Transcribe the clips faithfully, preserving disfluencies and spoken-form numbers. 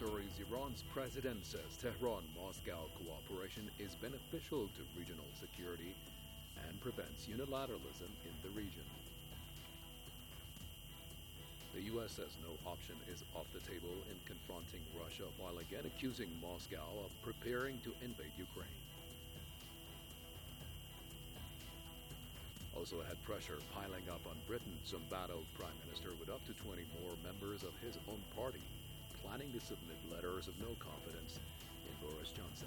stories, Iran's president says Tehran-Moscow cooperation is beneficial to regional security and prevents unilateralism in the region. The U S says no option is off the table in confronting Russia while again accusing Moscow of preparing to invade Ukraine. Also had pressure piling up on Britain, some embattled Prime Minister with up to twenty more members of his own party planning to submit letters of no confidence in Boris Johnson.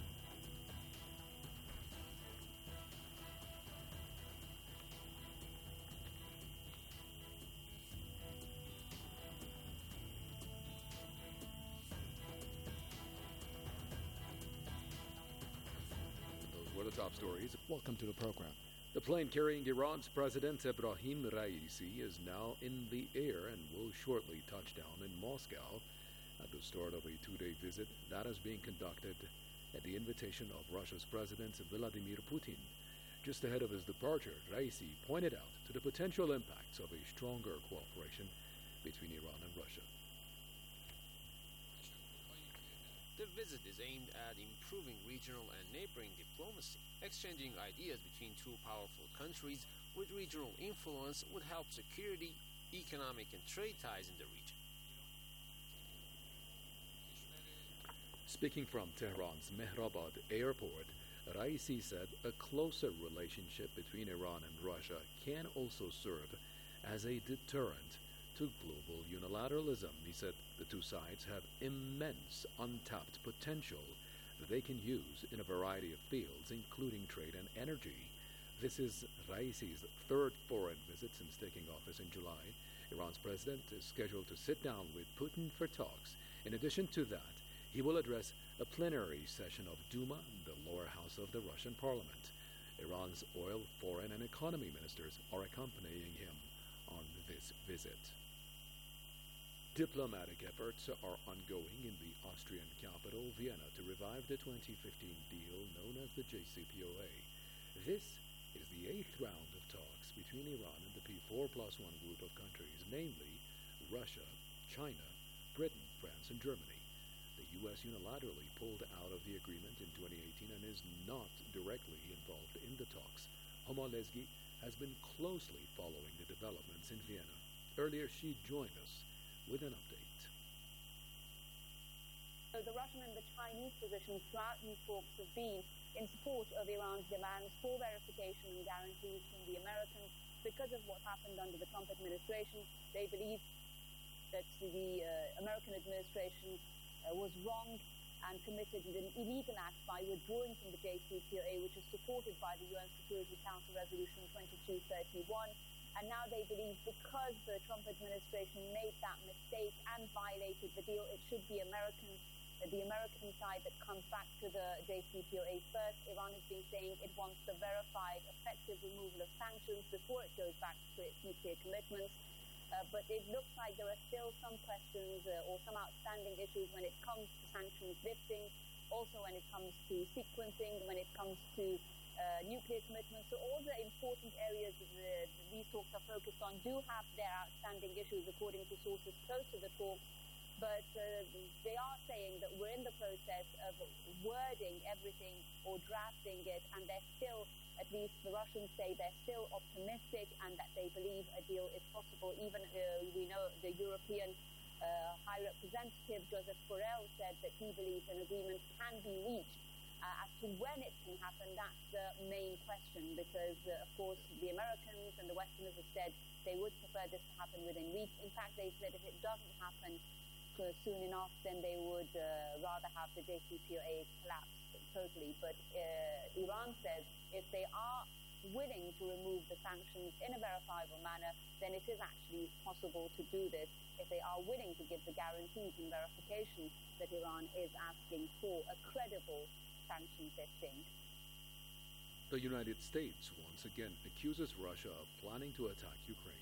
Those were the top stories. Welcome to the program. The plane carrying Iran's President Ebrahim Raisi is now in the air and will shortly touch down in Moscow at the start of a two-day visit that is being conducted at the invitation of Russia's President Vladimir Putin. Just ahead of his departure, Raisi pointed out to the potential impacts of a stronger cooperation between Iran and Russia. The visit is aimed at improving regional and neighboring diplomacy. Exchanging ideas between two powerful countries with regional influence would help security, economic and trade ties in the region. Speaking from Tehran's Mehrabad airport, Raisi said a closer relationship between Iran and Russia can also serve as a deterrent to global unilateralism. He said the two sides have immense untapped potential that they can use in a variety of fields, including trade and energy. This is Raisi's third foreign visit since taking office in July. Iran's president is scheduled to sit down with Putin for talks. In addition to that, he will address a plenary session of Duma, the lower house of the Russian parliament. Iran's oil, foreign, and economy ministers are accompanying him on this visit. Diplomatic efforts are ongoing in the Austrian capital, Vienna, to revive the twenty fifteen deal known as the J C P O A. This is the eighth round of talks between Iran and the P four plus one group of countries, namely Russia, China, Britain, France, and Germany. The U S unilaterally pulled out of the agreement in twenty eighteen and is not directly involved in the talks. Homa Lezgi has been closely following the developments in Vienna. Earlier, she joined us with an update. So the Russian and the Chinese positions throughout these talks have been in support of Iran's demands for verification and guarantees from the Americans. Because of what happened under the Trump administration, they believe that the uh, American administration uh, was wrong and committed an illegal act by withdrawing from the J C P O A, which is supported by the U N Security Council Resolution twenty-two thirty-one. And now they believe because the Trump administration made that mistake and violated the deal, it should be American, uh, the American side that comes back to the J C P O A first. Iran has been saying it wants the verified, effective removal of sanctions before it goes back to its nuclear commitments. Uh, but it looks like there are still some questions uh, or some outstanding issues when it comes to sanctions lifting, also when it comes to sequencing, when it comes to uh, nuclear commitments. So all the important areas that the, these talks are focused on do have their outstanding issues according to sources close to the talks. But uh, they are saying that we're in the process of wording everything or drafting it, and they're still, at least the Russians say, they're still optimistic and that they believe a deal is possible. Even uh, we know the European uh, High Representative Joseph Borrell said that he believes an agreement can be reached. Uh, as to when it can happen, that's the main question, because, uh, of course, the Americans and the Westerners have said they would prefer this to happen within weeks. In fact, they said if it doesn't happen soon enough, then they would uh, rather have the J C P O A collapse totally. But uh, Iran says if they are willing to remove the sanctions in a verifiable manner, then it is actually possible to do this if they are willing to give the guarantees and verification that Iran is asking for, a credible sanctions lifting. The United States once again accuses Russia of planning to attack Ukraine.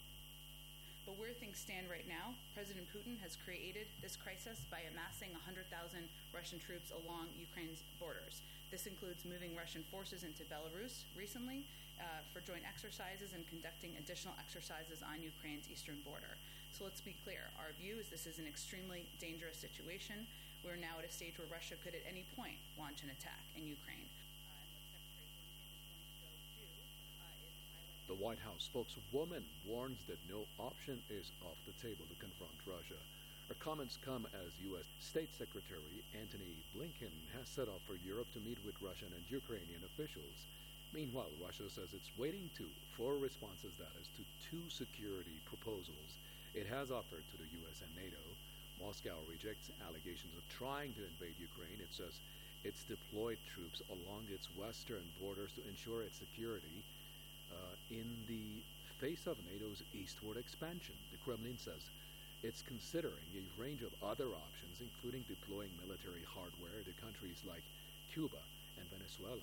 But where things stand right now, President Putin has created this crisis by amassing one hundred thousand Russian troops along Ukraine's borders. This includes moving Russian forces into Belarus recently uh, for joint exercises and conducting additional exercises on Ukraine's eastern border. So let's be clear. Our view is this is an extremely dangerous situation. We're now at a stage where Russia could at any point launch an attack in Ukraine. Uh, and what Secretary Blinken is going to go do uh, is highlight... The White House spokeswoman warns that no option is off the table to confront Russia. Her comments come as U S State Secretary Antony Blinken has set off for Europe to meet with Russian and Ukrainian officials. Meanwhile, Russia says it's waiting to for responses, that is, to two security proposals it has offered to the U S and NATO. Moscow rejects allegations of trying to invade Ukraine. It says it's deployed troops along its western borders to ensure its security uh, in the face of NATO's eastward expansion. The Kremlin says it's considering a range of other options, including deploying military hardware to countries like Cuba and Venezuela.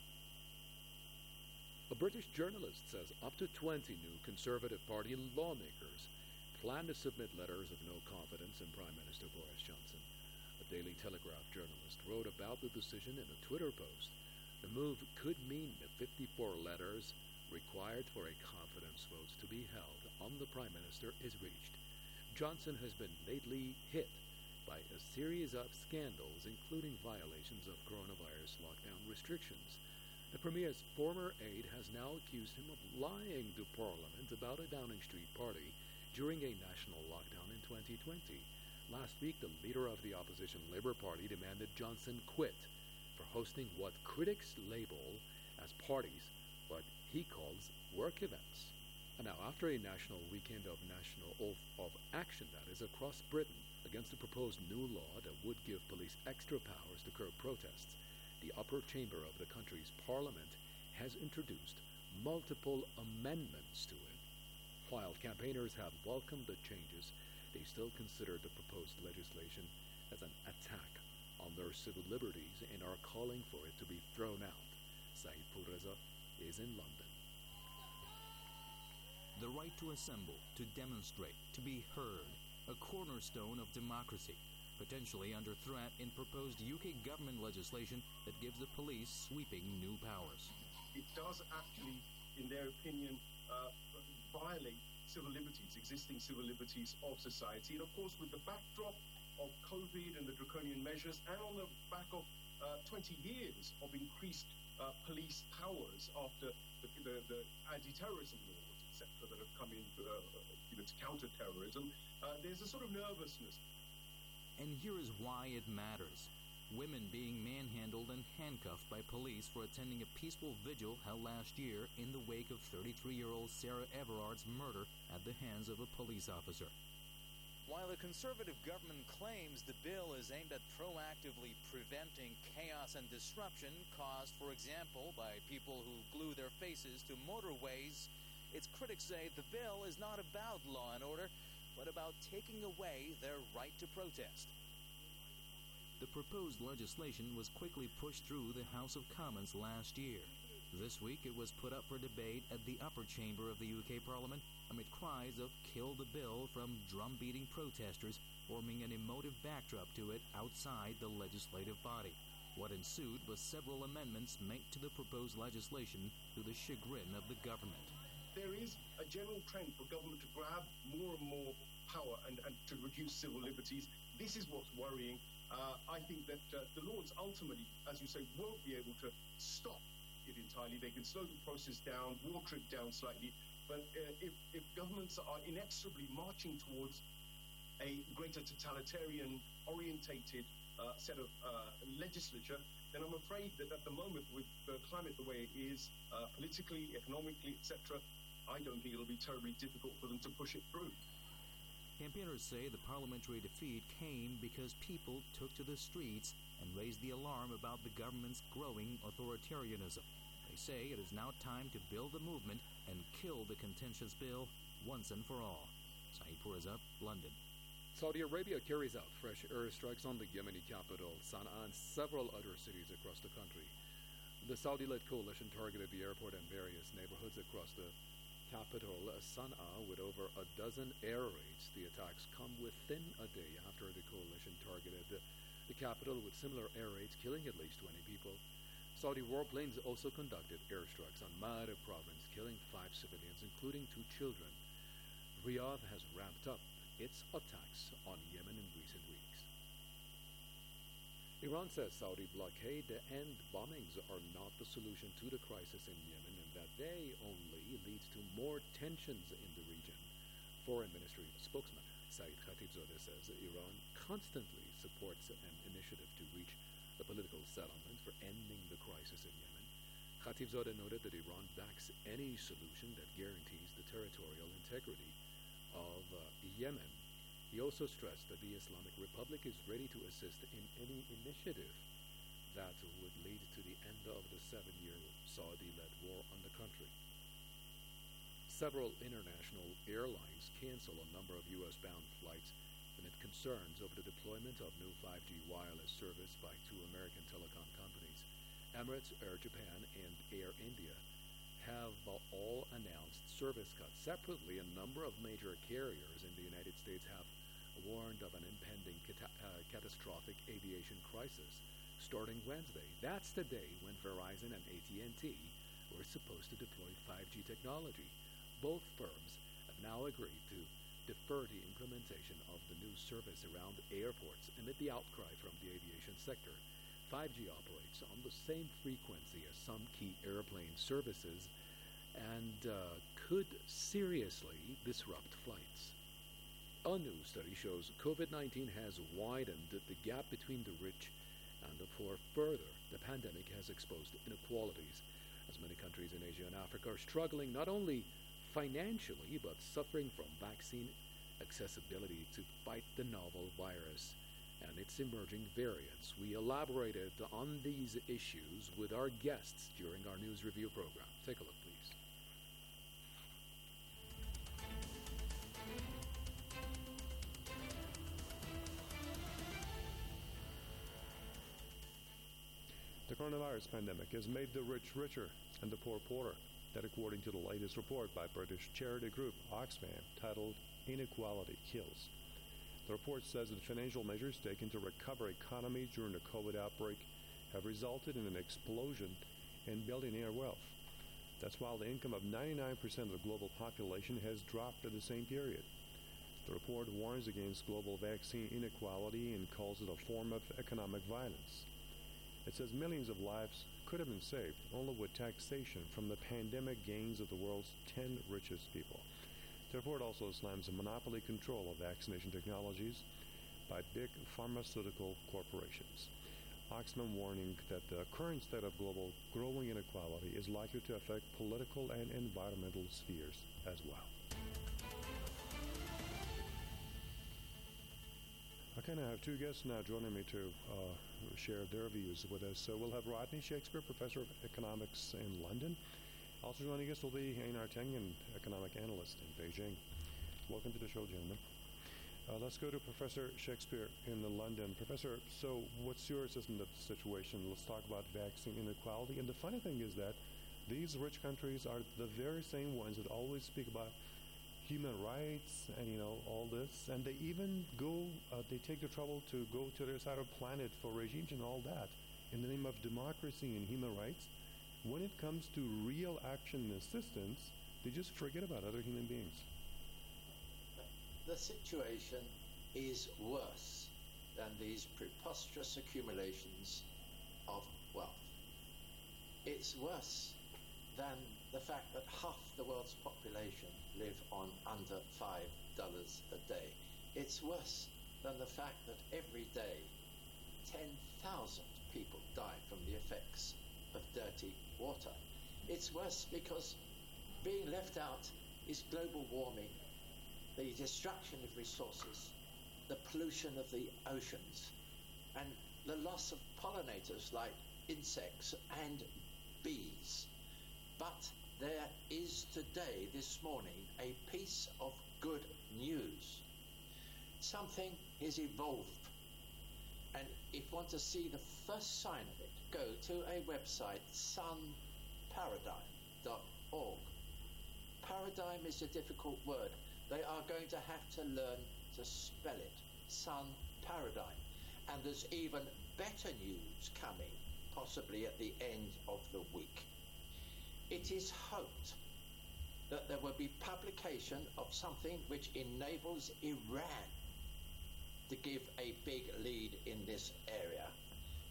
A British journalist says up to twenty new Conservative Party lawmakers plan to submit letters of no confidence in Prime Minister Boris Johnson. A Daily Telegraph journalist wrote about the decision in a Twitter post. The move could mean that fifty-four letters required for a confidence vote to be held on the Prime Minister is reached. Johnson has been lately hit by a series of scandals, including violations of coronavirus lockdown restrictions. The Premier's former aide has now accused him of lying to Parliament about a Downing Street party during a national lockdown in twenty twenty. Last week, the leader of the opposition Labour Party demanded Johnson quit for hosting what critics label as parties, but he calls work events. And now, after a national weekend of national oath of action, that is, across Britain, against the proposed new law that would give police extra powers to curb protests, the upper chamber of the country's parliament has introduced multiple amendments to it. While campaigners have welcomed the changes, they still consider the proposed legislation as an attack on their civil liberties and are calling for it to be thrown out. Saeed Pourreza is in London. The right to assemble, to demonstrate, to be heard, a cornerstone of democracy, potentially under threat in proposed U K government legislation that gives the police sweeping new powers. It does actually, in their opinion, uh, violate civil liberties, existing civil liberties of society. And of course, with the backdrop of COVID and the draconian measures, and on the back of uh, twenty years of increased uh, police powers after the, the, the anti-terrorism laws, et cetera, that have come in uh, you know, to counter terrorism, uh, there's a sort of nervousness. And here is why it matters. Women being manhandled and handcuffed by police for attending a peaceful vigil held last year in the wake of thirty-three-year-old Sarah Everard's murder at the hands of a police officer. While the Conservative government claims the bill is aimed at proactively preventing chaos and disruption caused, for example, by people who glue their faces to motorways, its critics say the bill is not about law and order, but about taking away their right to protest. The proposed legislation was quickly pushed through the House of Commons last year. This week it was put up for debate at the upper chamber of the U K Parliament amid cries of "kill the bill" from drum-beating protesters, forming an emotive backdrop to it outside the legislative body. What ensued was several amendments made to the proposed legislation to the chagrin of the government. There is a general trend for government to grab more and more power and, and to reduce civil liberties. This is what's worrying. Uh, I think that uh, the Lords ultimately, as you say, won't be able to stop it entirely. They can slow the process down, water it down slightly. But uh, if, if governments are inexorably marching towards a greater totalitarian-orientated uh, set of uh, legislature, then I'm afraid that at the moment, with the climate the way it is, uh, politically, economically, et cetera, I don't think it'll be terribly difficult for them to push it through. Campaigners say the parliamentary defeat came because people took to the streets and raised the alarm about the government's growing authoritarianism. They say it is now time to build a movement and kill the contentious bill once and for all. Saeed Pourreza, London. Saudi Arabia carries out fresh airstrikes on the Yemeni capital, Sana'a, and several other cities across the country. The Saudi-led coalition targeted the airport and various neighborhoods across the capital, Sana'a, with over a dozen air raids. The attacks come within a day after the coalition targeted the, the capital with similar air raids, killing at least twenty people. Saudi warplanes also conducted airstrikes on Ma'arib province, killing five civilians, including two children. Riyadh has ramped up its attacks on Yemen in recent weeks. Iran says Saudi blockade and bombings are not the solution to the crisis in Yemen and that they only lead to more tensions in the region. Foreign Ministry spokesman Saeed Khatibzadeh says Iran constantly supports an initiative to reach a political settlement for ending the crisis in Yemen. Khatibzadeh noted that Iran backs any solution that guarantees the territorial integrity of uh, Yemen. He also stressed that the Islamic Republic is ready to assist in any initiative that would lead to the end of the seven-year Saudi-led war on the country. Several international airlines cancel a number of U S-bound flights amid concerns over the deployment of new five G wireless service by two American telecom companies. Emirates, Air Japan, and Air India have uh, all announced service cuts. Separately, a number of major carriers in the United States have warned of an impending cata- uh, catastrophic aviation crisis starting Wednesday. That's the day when Verizon and A T and T were supposed to deploy five G technology. Both firms have now agreed to defer the implementation of the new service around airports amid the outcry from the aviation sector. five G operates on the same frequency as some key airplane services and uh, could seriously disrupt flights. A new study shows COVID nineteen has widened the gap between the rich and the poor further. The pandemic has exposed inequalities, as many countries in Asia and Africa are struggling not only financially but suffering from vaccine accessibility to fight the novel virus and its emerging variants. We elaborated on these issues with our guests during our news review program. Take a look, please. The coronavirus pandemic has made the rich richer and the poor poorer. That according to the latest report by British charity group Oxfam titled Inequality Kills. The report says that financial measures taken to recover economy during the COVID outbreak have resulted in an explosion in billionaire wealth. That's while the income of ninety-nine percent of the global population has dropped in the same period. The report warns against global vaccine inequality and calls it a form of economic violence. It says millions of lives could have been saved only with taxation from the pandemic gains of the world's ten richest people. The report also slams the monopoly control of vaccination technologies by big pharmaceutical corporations. Oxfam warning that the current state of global growing inequality is likely to affect political and environmental spheres as well. Okay, now I have two guests now joining me to uh, share their views with us. So we'll have Rodney Shakespeare, Professor of Economics in London. Also joining us will be Einar Tengen, Economic Analyst in Beijing. Welcome to the show, gentlemen. Uh, let's go to Professor Shakespeare in London. Professor, so what's your assessment of the situation? Let's talk about vaccine inequality. And the funny thing is that these rich countries are the very same ones that always speak about human rights and, you know, all this. And they even go, uh, they take the trouble to go to their side of the planet for regimes and all that in the name of democracy and human rights. When it comes to real action and assistance, they just forget about other human beings. The situation is worse than these preposterous accumulations of wealth. It's worse than the fact that half the world's population live on under five dollars a day. It's worse than the fact that every day ten thousand people die from the effects of dirty water. It's worse because being left out is global warming, the destruction of resources, the pollution of the oceans, and the loss of pollinators like insects and bees. But there is today, this morning, a piece of good news. Something has evolved. And if you want to see the first sign of it, go to a website, sun paradigm dot org. Paradigm is a difficult word. They are going to have to learn to spell it. Sun Paradigm. And there's even better news coming, possibly at the end of the week. It is hoped that there will be publication of something which enables Iran to give a big lead in this area.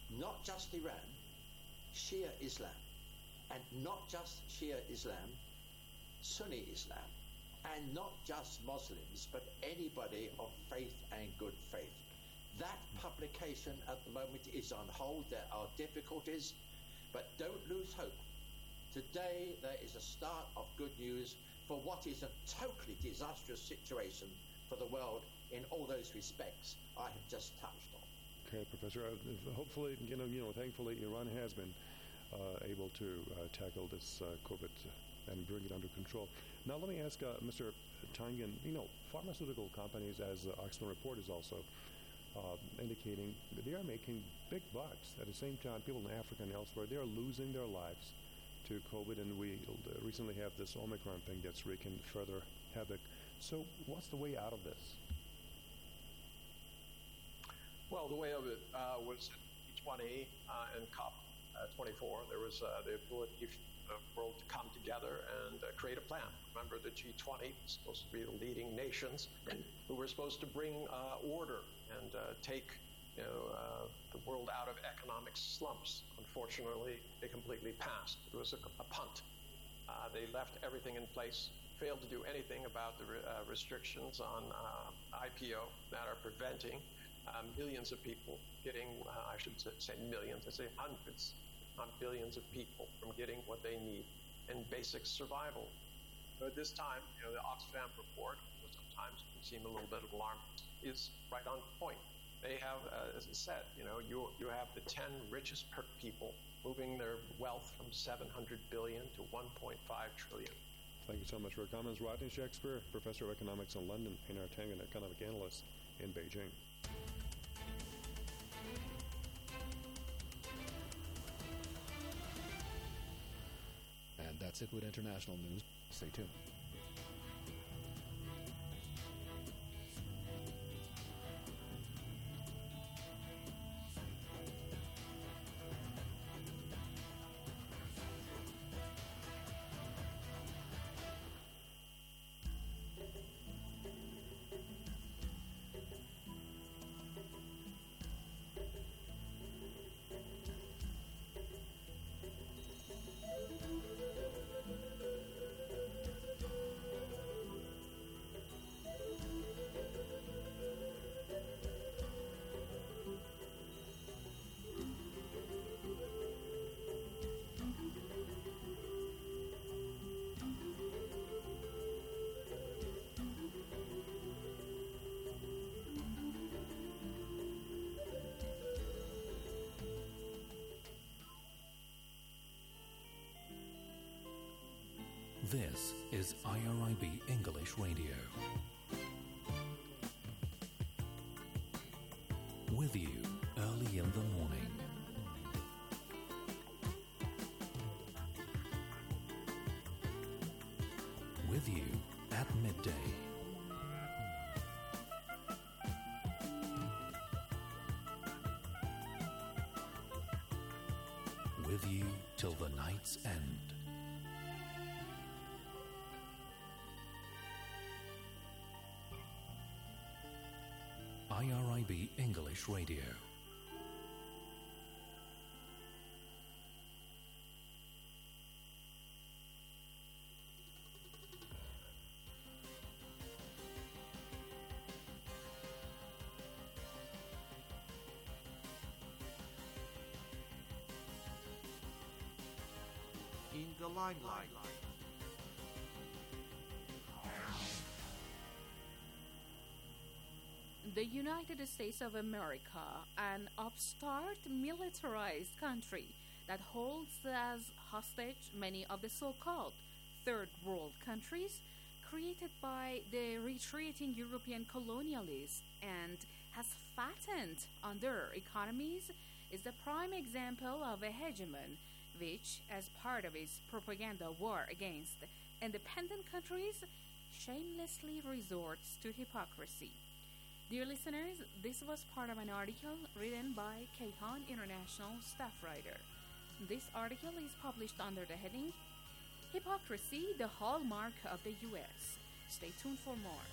not just Iran, Shia Islam, and not just Shia Islam, Sunni Islam, and not just Muslims, but anybody of faith and good faith. That publication at the moment is on hold. There are difficulties, but don't lose hope. Today there is a start of good news for what is a totally disastrous situation for the world in all those respects I have just touched on. Okay, Professor. Uh, hopefully, you know, you know, thankfully, Iran has been uh, able to uh, tackle this uh, COVID and bring it under control. Now, let me ask uh, Mister Tangen. You know, pharmaceutical companies, as the Oxfam report is also uh, indicating, they are making big bucks. At the same time, people in Africa and elsewhere, they are losing their lives to COVID, and we recently have this Omicron thing that's wreaking further havoc. So what's the way out of this? Well, the way of it uh, was G twenty uh, and COP uh, twenty-four. There was uh, the ability for the world to come together and uh, create a plan. Remember, the G twenty was supposed to be the leading nations who were supposed to bring uh, order and uh, take you know, uh, the world out of economic slumps. Unfortunately, they completely passed. It was a, a punt. Uh, they left everything in place, failed to do anything about the re- uh, restrictions on uh, I P O that are preventing uh, millions of people getting, uh, I should say millions, I say hundreds, not billions of people from getting what they need in basic survival. So at this time, you know, the Oxfam report, which sometimes can seem a little bit alarming, is right on point. They have, uh, as I said, you know, you you have the ten richest per people moving their wealth from seven hundred billion to one point five trillion. Thank you so much for your comments. Rodney Shakespeare, Professor of Economics in London, Einar Tangen, Economic Analyst in Beijing. And that's it with international news. Stay tuned. This is I R I B English Radio. With you early in the morning. With you at midday. With you till the night's end. I R I B English Radio. In the limelight. The United States of America, an upstart militarized country that holds as hostage many of the so-called third world countries created by the retreating European colonialists and has fattened on their economies, is the prime example of a hegemon which, as part of its propaganda war against independent countries, shamelessly resorts to hypocrisy. Dear listeners, this was part of an article written by Kayhan International staff writer. This article is published under the heading, Hypocrisy, the Hallmark of the U S. Stay tuned for more.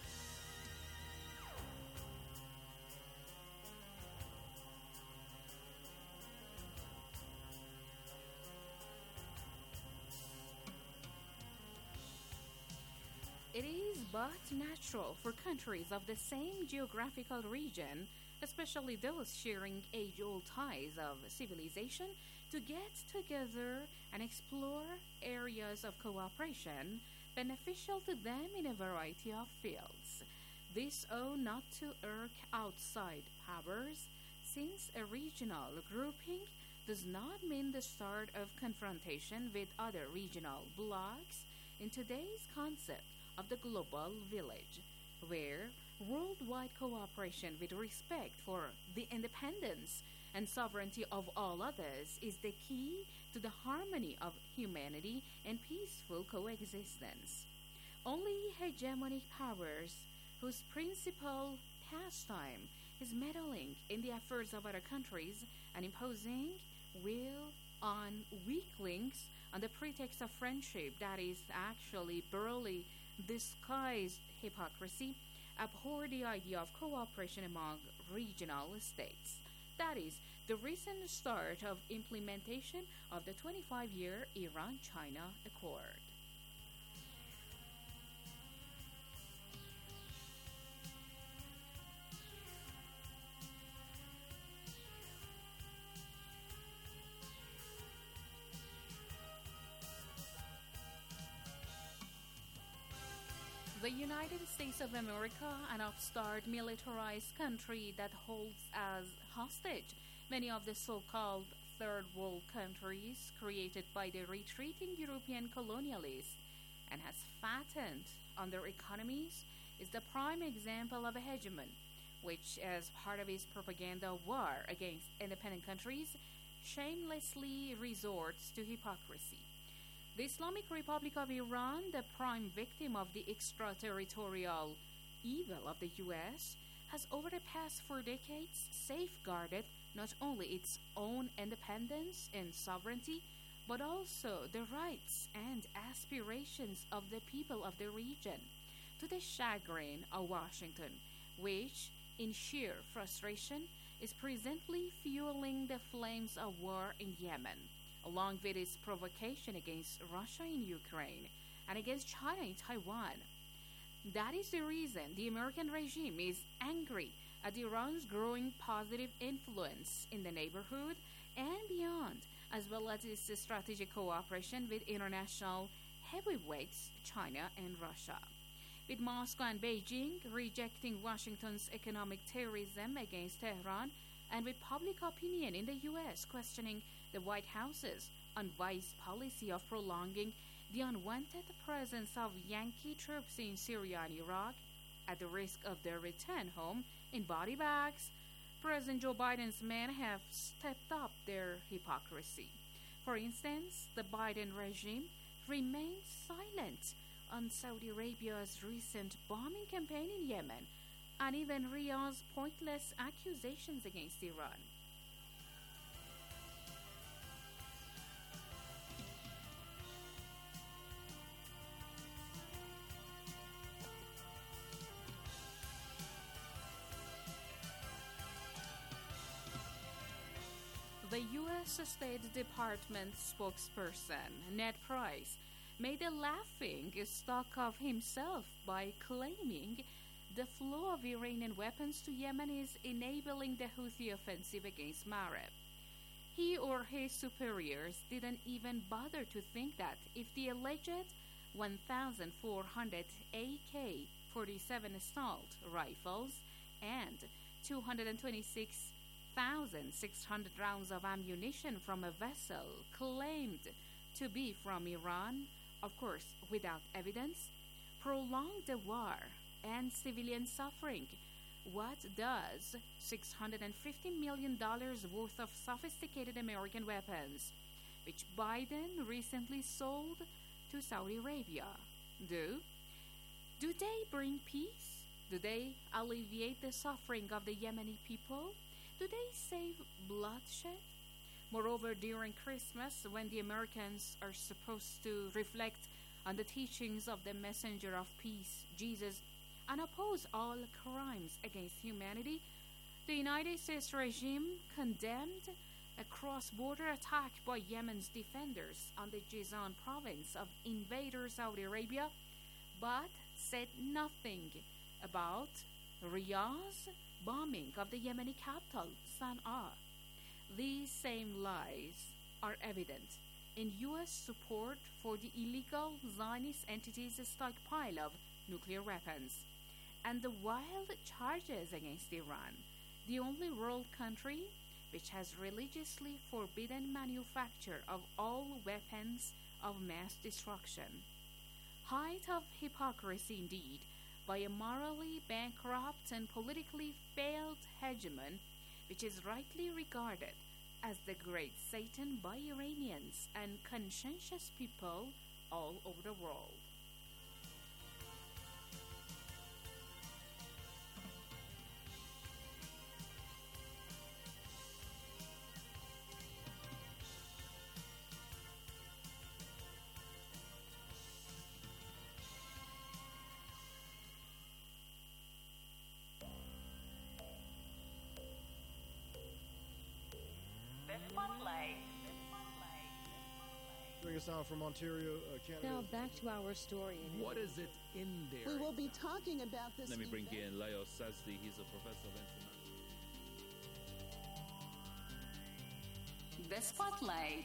it is but natural for countries of the same geographical region, especially those sharing age-old ties of civilization, to get together and explore areas of cooperation beneficial to them in a variety of fields. This ought not to irk outside powers, since a regional grouping does not mean the start of confrontation with other regional blocs in today's concept of the global village, where worldwide cooperation with respect for the independence and sovereignty of all others is the key to the harmony of humanity and peaceful coexistence. Only hegemonic powers whose principal pastime is meddling in the affairs of other countries and imposing will on weaklings on the pretext of friendship that is actually barely disguised hypocrisy abhor the idea of cooperation among regional states. That is, the recent start of implementation of the twenty-five-year Iran-China Accord. The United States of America, an upstart militarized country that holds as hostage many of the so-called third world countries created by the retreating European colonialists and has fattened on their economies, is the prime example of a hegemon which, as part of its propaganda war against independent countries, shamelessly resorts to hypocrisy. The Islamic Republic of Iran, the prime victim of the extraterritorial evil of the U S, has over the past four decades safeguarded not only its own independence and sovereignty, but also the rights and aspirations of the people of the region, to the chagrin of Washington, which, in sheer frustration, is presently fueling the flames of war in Yemen, along with its provocation against Russia in Ukraine and against China in Taiwan. That is the reason the American regime is angry at Iran's growing positive influence in the neighborhood and beyond, as well as its strategic cooperation with international heavyweights China and Russia. With Moscow and Beijing rejecting Washington's economic terrorism against Tehran, and with public opinion in the U S questioning the White House's unwise policy of prolonging the unwanted presence of Yankee troops in Syria and Iraq, at the risk of their return home in body bags, President Joe Biden's men have stepped up their hypocrisy. For instance, the Biden regime remains silent on Saudi Arabia's recent bombing campaign in Yemen, and even Riyadh's pointless accusations against Iran. The U S State Department spokesperson, Ned Price, made a laughing stock of himself by claiming the flow of Iranian weapons to Yemen is enabling the Houthi offensive against Marib. He or his superiors didn't even bother to think that if the alleged one thousand four hundred A K forty-seven assault rifles and two hundred twenty-six thousand six hundred rounds of ammunition from a vessel claimed to be from Iran, of course without evidence, prolonged the war and civilian suffering, what does six hundred fifty million dollars worth of sophisticated American weapons, which Biden recently sold to Saudi Arabia, do? Do they bring peace? Do they alleviate the suffering of the Yemeni people? Do they save bloodshed? Moreover, during Christmas, when the Americans are supposed to reflect on the teachings of the messenger of peace, Jesus, and oppose all crimes against humanity, the United States regime condemned a cross-border attack by Yemen's defenders on the Jizan province of invader Saudi Arabia, but said nothing about Riyadh's bombing of the Yemeni capital, Sana'a. These same lies are evident in U S support for the illegal Zionist entity's stockpile of nuclear weapons and the wild charges against Iran, the only world country which has religiously forbidden manufacture of all weapons of mass destruction. Height of hypocrisy indeed by a morally bankrupt and politically failed hegemon which is rightly regarded as the great Satan by Iranians and conscientious people all over the world. Bring us out from Ontario, uh, Canada. Now back to our story. What is it in there? We will be talking about this. Let me bring event. in Leo Sazdi. He's a professor of international. The Spotlight.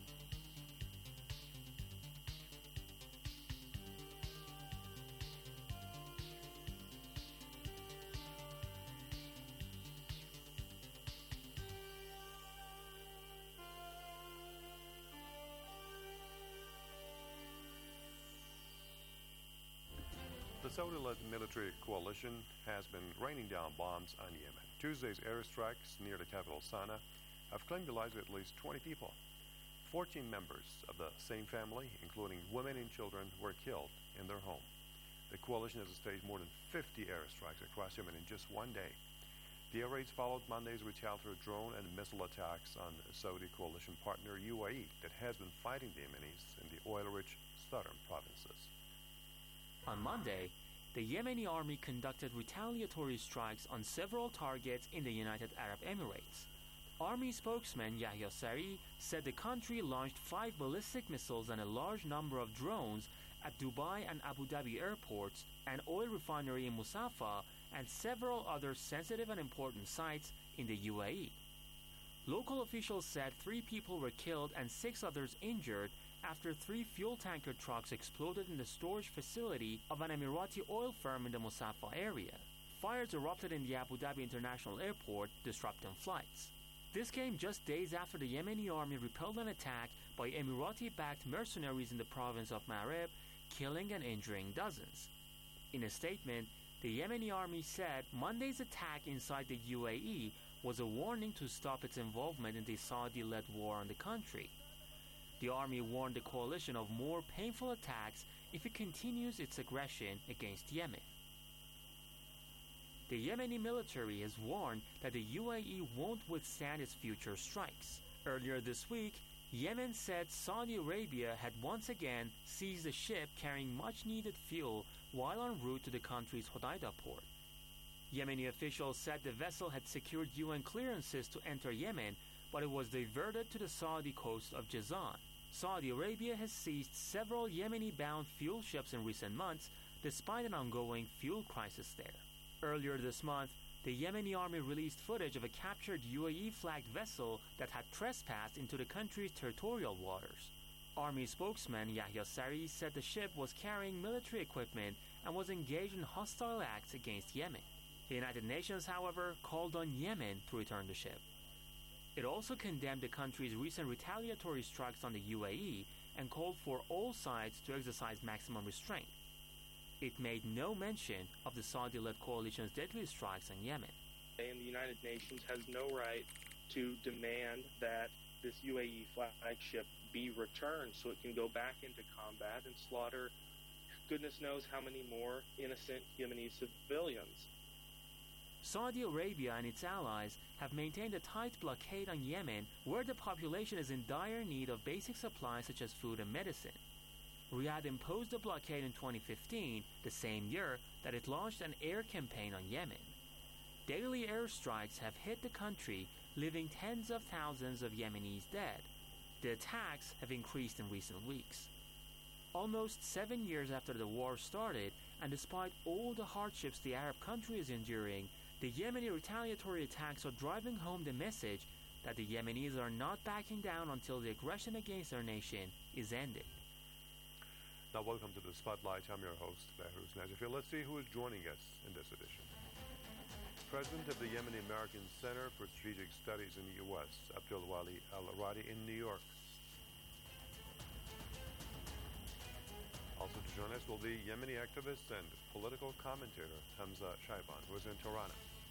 The Saudi-led military coalition has been raining down bombs on Yemen. Tuesday's airstrikes near the capital Sana'a have claimed the lives of at least twenty people. fourteen members of the same family, including women and children, were killed in their home. The coalition has staged more than fifty airstrikes across Yemen in just one day. The air raids followed Monday's retaliatory drone and missile attacks on Saudi coalition partner U A E that has been fighting the Yemenis in the oil-rich southern provinces. On Monday, the Yemeni army conducted retaliatory strikes on several targets in the United Arab Emirates. Army spokesman Yahya Sari said the country launched five ballistic missiles and a large number of drones at Dubai and Abu Dhabi airports, an oil refinery in Musafah, and several other sensitive and important sites in the U A E. Local officials said three people were killed and six others injured after three fuel tanker trucks exploded in the storage facility of an Emirati oil firm in the Musafah area. Fires erupted in the Abu Dhabi International Airport, disrupting flights. This came just days after the Yemeni army repelled an attack by Emirati-backed mercenaries in the province of Marib, killing and injuring dozens. In a statement, the Yemeni army said Monday's attack inside the U A E was a warning to stop its involvement in the Saudi-led war on the country. The army warned the coalition of more painful attacks if it continues its aggression against Yemen. The Yemeni military has warned that the U A E won't withstand its future strikes. Earlier this week, Yemen said Saudi Arabia had once again seized a ship carrying much-needed fuel while en route to the country's Hodeidah port. Yemeni officials said the vessel had secured U N clearances to enter Yemen, but it was diverted to the Saudi coast of Jazan. Saudi Arabia has seized several Yemeni-bound fuel ships in recent months, despite an ongoing fuel crisis there. Earlier this month, the Yemeni army released footage of a captured U A E-flagged vessel that had trespassed into the country's territorial waters. Army spokesman Yahya Sari said the ship was carrying military equipment and was engaged in hostile acts against Yemen. The United Nations, however, called on Yemen to return the ship. It also condemned the country's recent retaliatory strikes on the U A E and called for all sides to exercise maximum restraint. It made no mention of the Saudi-led coalition's deadly strikes on Yemen. And the United Nations has no right to demand that this U A E flagship be returned so it can go back into combat and slaughter goodness knows how many more innocent Yemeni civilians. Saudi Arabia and its allies have maintained a tight blockade on Yemen, where the population is in dire need of basic supplies such as food and medicine. Riyadh imposed a blockade in twenty fifteen, the same year that it launched an air campaign on Yemen. Daily airstrikes have hit the country, leaving tens of thousands of Yemenis dead. The attacks have increased in recent weeks. Almost seven years after the war started, and despite all the hardships the Arab country is enduring, the Yemeni retaliatory attacks are driving home the message that the Yemenis are not backing down until the aggression against their nation is ended. Now, welcome to the Spotlight. I'm your host, Behruz Najafil. Let's see who is joining us in this edition. President of the Yemeni American Center for Strategic Studies in the U S, Abdulwali Al-Radi in New York. Also to join us will be Yemeni activist and political commentator Hamza Shaiban, who is in Tirana.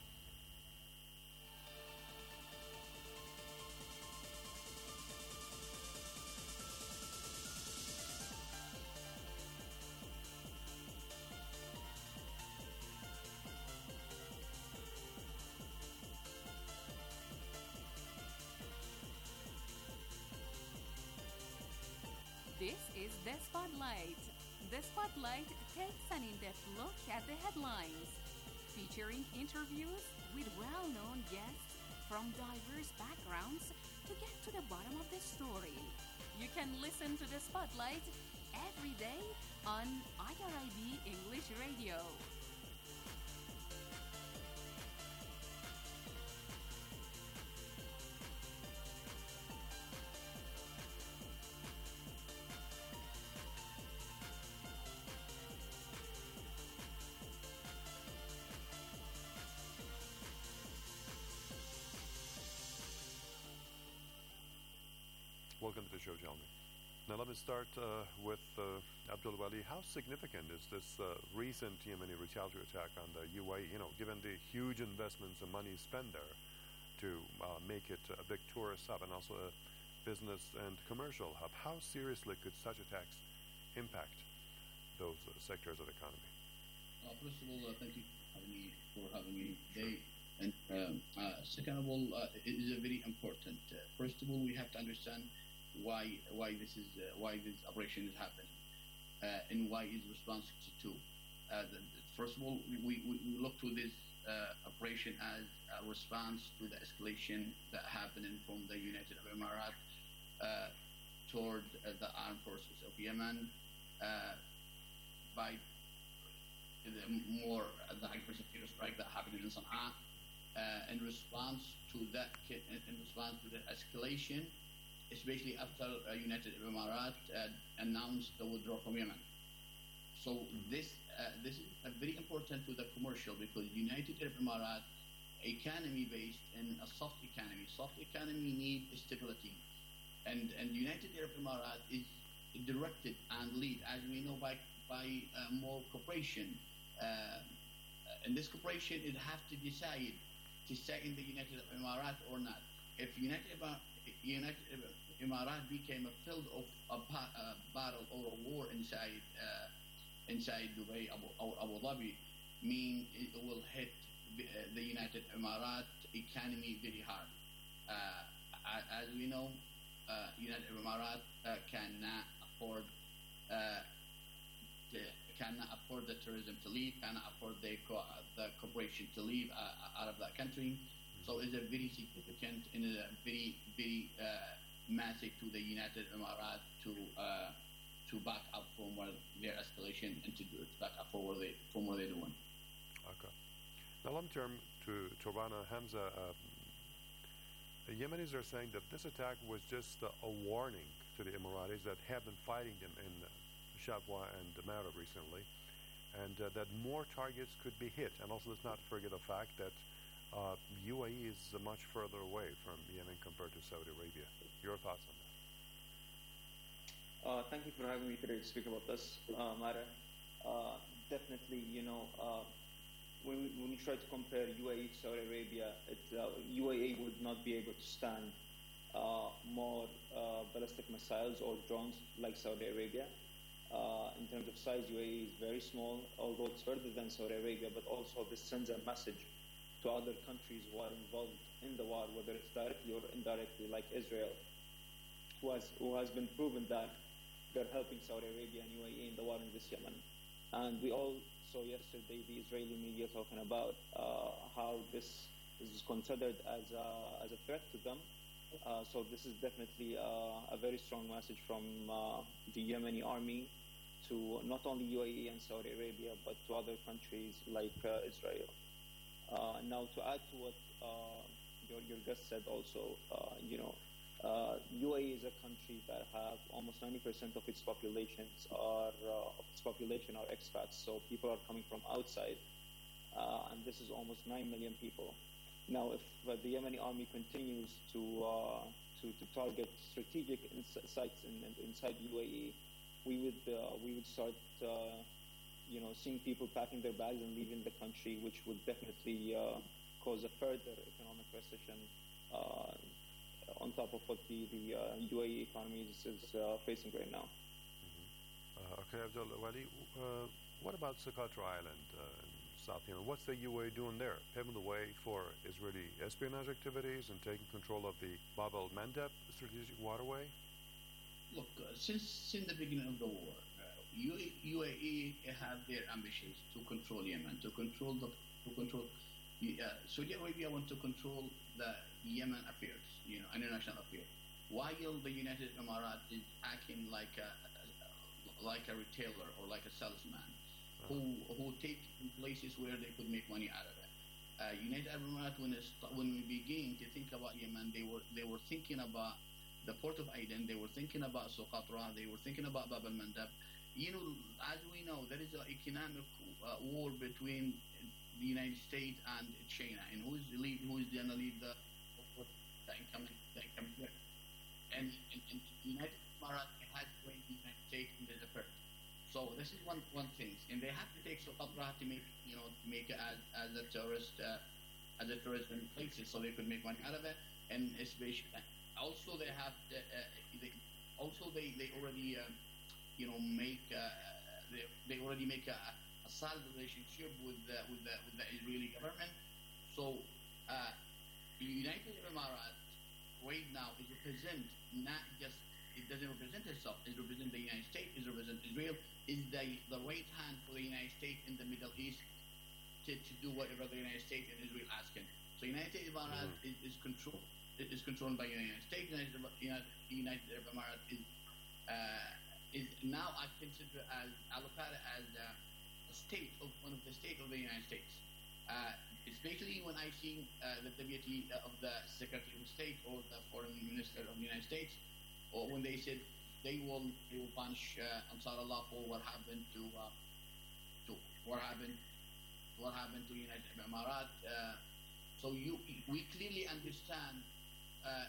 This is The Spotlight. The Spotlight takes an in-depth look at the headlines, featuring interviews with well-known guests from diverse backgrounds to get to the bottom of the story. You can listen to The Spotlight every day on I R I B English Radio. Welcome to the show, gentlemen. Now let me start uh, with uh, Abdulwali. How significant is this uh, recent Yemeni retaliatory attack on the U A E, you know, given the huge investments and money spent there to uh, make it a big tourist hub and also a business and commercial hub? How seriously could such attacks impact those uh, sectors of the economy? Uh, first of all, uh, thank you for having me, for having me today. And um, uh, second of all, uh, it is a very important. Uh, first of all, we have to understand why why this is uh, why this operation is happening, uh, and why is responsible to. Uh, the, the, first of all, we, we, we look to this uh, operation as a response to the escalation that happened from the United Arab Emirates uh, toward uh, the armed forces of Yemen uh, by the more uh, the aggressive terror strike that happened in Sana'a. Uh, in response to that, in response to the escalation, especially after uh, United Arab Emirates uh, announced the withdrawal from Yemen. So this uh, this is uh, very important to the commercial, because United Arab Emirates economy based in a soft economy. Soft economy need stability, and and United Arab Emirates is directed and lead, as we know, by by uh, more cooperation. Uh, and this cooperation, it have to decide to stay in the United Arab Emirates or not. If United Arab United Emirates became a field of a, a battle or a war inside uh, inside Dubai Abu, or Abu Dhabi, mean it will hit the United Emirates economy very hard. Uh, as we know, uh, United Arab Emirates uh, cannot afford uh, to, cannot afford the tourism to leave, cannot afford the co- the corporation to leave uh, out of that country. So it's a very significant and a very very uh, massive to the United Emirates to uh, to back up from where their escalation and to, do, to back up from where they from where they're doing. Okay. Now let me turn to Tirana. Hamza. Uh, the Yemenis are saying that this attack was just uh, a warning to the Emiratis that have been fighting them in uh, Shabwa and Marib recently, and uh, that more targets could be hit. And also, let's not forget the fact that uh, U A E is uh, much further away from Yemen compared to Saudi Arabia. Your thoughts on that? Uh, thank you for having me today to speak about this uh, matter. Uh, definitely, you know, uh, when, we, when we try to compare U A E to Saudi Arabia, it, uh, U A E would not be able to stand uh, more uh, ballistic missiles or drones like Saudi Arabia. Uh, in terms of size, U A E is very small, although it's further than Saudi Arabia, but also this sends a message to other countries who are involved in the war, whether it's directly or indirectly, like Israel, who has, who has been proven that they're helping Saudi Arabia and U A E in the war in this Yemen. And we all saw yesterday the Israeli media talking about uh, how this is considered as a, as a threat to them. Uh, so this is definitely uh, a very strong message from uh, the Yemeni army to not only U A E and Saudi Arabia, but to other countries like uh, Israel. Uh, now, to add to what uh, your, your guest said also, uh, you know, uh, U A E is a country that have almost ninety percent of its populations are uh, of its population are expats, so people are coming from outside, uh, and this is almost nine million people. Now, if uh, the Yemeni army continues to uh, to, to target strategic ins- sites in, in, inside U A E, we would uh, we would start uh, you know seeing people packing their bags and leaving the country, which would definitely uh, cause a further economic recession uh, on top of what the, the uh, U A E economy is, is uh, facing right now. Mm-hmm. Uh, okay, Abdul Wali, uh, what about Socotra Island uh, in South Yemen? What's the U A E doing there? Paving the way for Israeli espionage activities and taking control of the Bab el-Mandeb strategic waterway? Look, uh, since since the beginning of the war, uh, U A E have their ambitions to control Yemen, to control the to control. Uh, Saudi Arabia want to control the Yemen affairs, you know, international affairs, while the United Emirates is acting like a like a retailer or like a salesman, uh-huh. who who take places where they could make money out of it. Uh, United Arab Emirates, when it, when we begin to think about Yemen, they were they were thinking about the port of Aden, they were thinking about Socotra, they were thinking about Bab el-Mandeb. You know, as we know, there is an economic uh, war between the United States and China, and who's the lead, who's going to lead the the incoming the incoming year. And in the United Arab has joined the United States in this effort. So this is one one thing, and they have to take Socotra to make you know to make it as as a tourist uh, as a tourism places, so they could make money out of it, and especially also they have the, uh, they, also they they already um, you know make uh, they they already make a, a solid relationship with the, with the with the Israeli government. So uh, the United Arab Emirates right now is represent not just it doesn't represent itself, it represents the United States, it represents Israel, is the the right hand for the United States in the Middle East to, to do whatever the United States and Israel asking. So United Arab Emirates mm-hmm. is, is controlled. It is controlled by the United States. United, United, United Arab Emirates is uh, is now I consider as I look at it as a, a state of one of the state of the United States. Uh, especially when I see uh, the deputy of the Secretary of State or the Foreign Minister of the United States, or when they said they will they will punish uh, Ansar Allah for what happened to uh, to what happened what happened to United Arab Emirates. Uh, so you we clearly understand. Uh,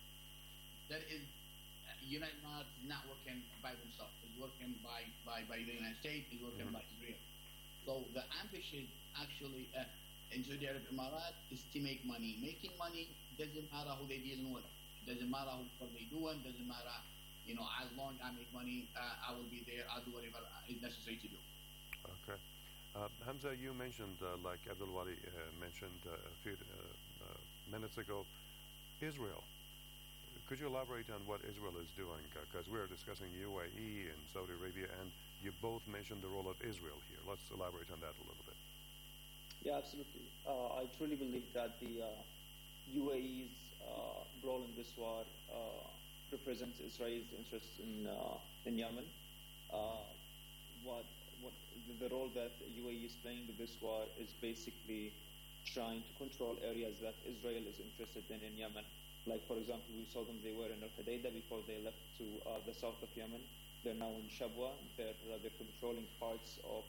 that is, uh, United Arab is not working by themselves. It's working by, by, by the United States. It's working mm-hmm. by Israel. So the ambition actually uh, in Saudi Arab Emirates is to make money. Making money doesn't matter who they're dealing with. It doesn't matter who, what they're doing. Doesn't matter, you know, as long as I make money, uh, I will be there. I'll do whatever is necessary to do. Okay. Uh, Hamza, you mentioned, uh, like Abdul Wali uh, mentioned uh, a few uh, uh, minutes ago, Israel. Could you elaborate on what Israel is doing? Because uh, we're discussing U A E and Saudi Arabia, and you both mentioned the role of Israel here. Let's elaborate on that a little bit. Yeah, absolutely. Uh, I truly believe that the uh, U A E's uh, role in this war uh, represents Israel's interests in uh, in Yemen. Uh, what what the role that U A E is playing in this war is basically trying to control areas that Israel is interested in in Yemen. Like, for example, we saw them, they were in Al-Hudaydah before they left to uh, the south of Yemen. They're now in Shabwa. They're, uh, they're controlling parts of,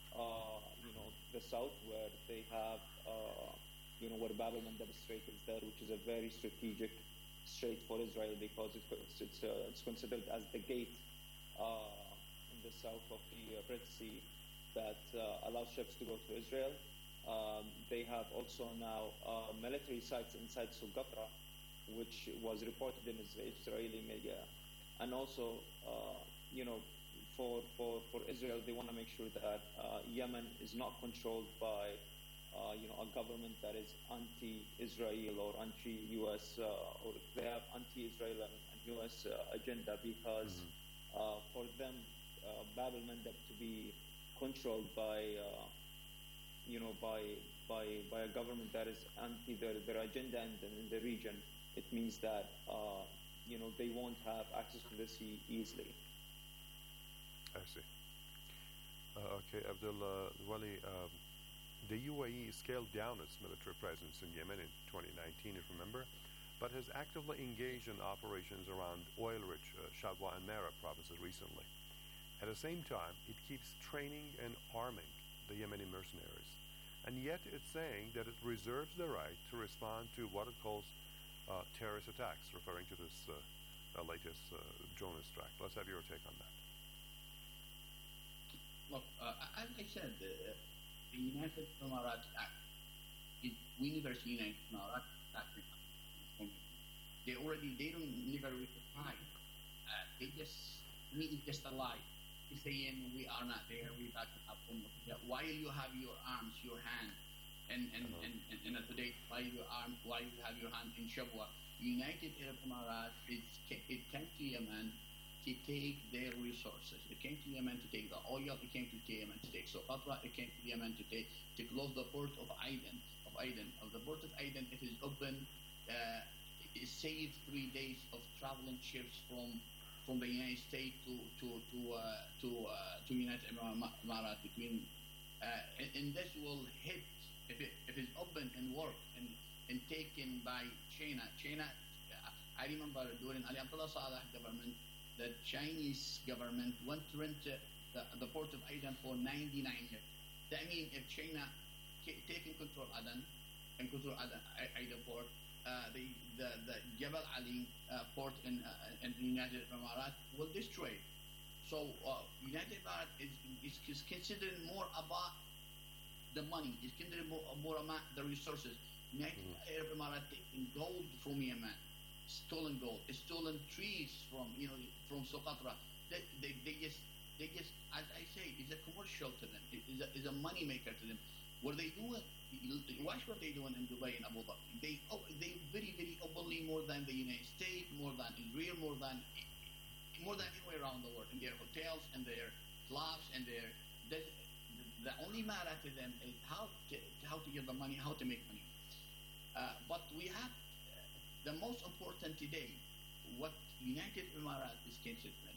uh, you know, the south where they have, uh, you know, where Bab el-Mandeb Strait is there, which is a very strategic strait for Israel because it's, it's, uh, it's considered as the gate uh, in the south of the uh, Red Sea that uh, allows ships to go to Israel. Um, they have also now uh, military sites inside Socotra, which was reported in Israeli media. And also, uh, you know, for, for, for Israel, they want to make sure that uh, Yemen is not controlled by, uh, you know, a government that is anti-Israel or anti-U S, uh, or they have anti-Israel and, and U S uh, agenda because mm-hmm. uh, for them, uh, Bab el-Mandeb to be controlled by, uh, you know, by by by a government that is anti their, their agenda in the, in the region, it means that uh, you know they won't have access to the sea easily. I see. Uh, okay, Abdul uh, Wali, um, the U A E scaled down its military presence in Yemen in twenty nineteen, if you remember, but has actively engaged in operations around oil-rich uh, Shabwa and Mara provinces recently. At the same time, it keeps training and arming the Yemeni mercenaries. And yet it's saying that it reserves the right to respond to what it calls uh, terrorist attacks, referring to this uh, uh, latest uh, drone strike. Let's have your take on that. Look, uh, as I said, uh, the United Emirates Act, it, we never see United Emirates Act. They already, they don't never reply. Uh, they just, I mean, it's just a lie. They're saying we are not there, we got to happen. While you have your arms, your hand, and and, uh-huh. and, and, and today, while your arm, while you have your hand in Shabwa, United Arab Emirates, it's, it came to Yemen to take their resources. It came to Yemen to take the oil. It came to Yemen to take Socotra. It came to Yemen to take to close the port of Aden. Of Aden, of the port of Aden, it is open. Uh, it saved three days of traveling ships from from the United States to to to uh, to uh, to United Arab Emirates. Between uh, and, and this will hit if it if it's open and work and and taken by China. China, I remember during Ali Abdullah Saleh government, the Chinese government went to rent the, the port of Aden for ninety-nine years. That means if China taking control of Aden and control Aden, Aden port, uh, the, the the Jebel Ali uh, port in uh, in the United Arab Emirates will destroy it. So uh, United Arab is, is is considered more about the money. It's considered more, more about the resources. United mm-hmm. Arab Emirates taking gold from Yemen. Stolen gold, stolen trees from you know from Socotra. They, they, they just they just as I say, it's a commercial to them. It is a, it's a money maker to them. What they do, watch what they doing in Dubai and Abu Dhabi. They oh, they very very openly more than the United States, more than Israel, more than more than anywhere around the world in their hotels and their clubs and their. The, the only matter to them is how to how to get the money, how to make money. Uh, but we have. The most important today, what United Emirates is considering,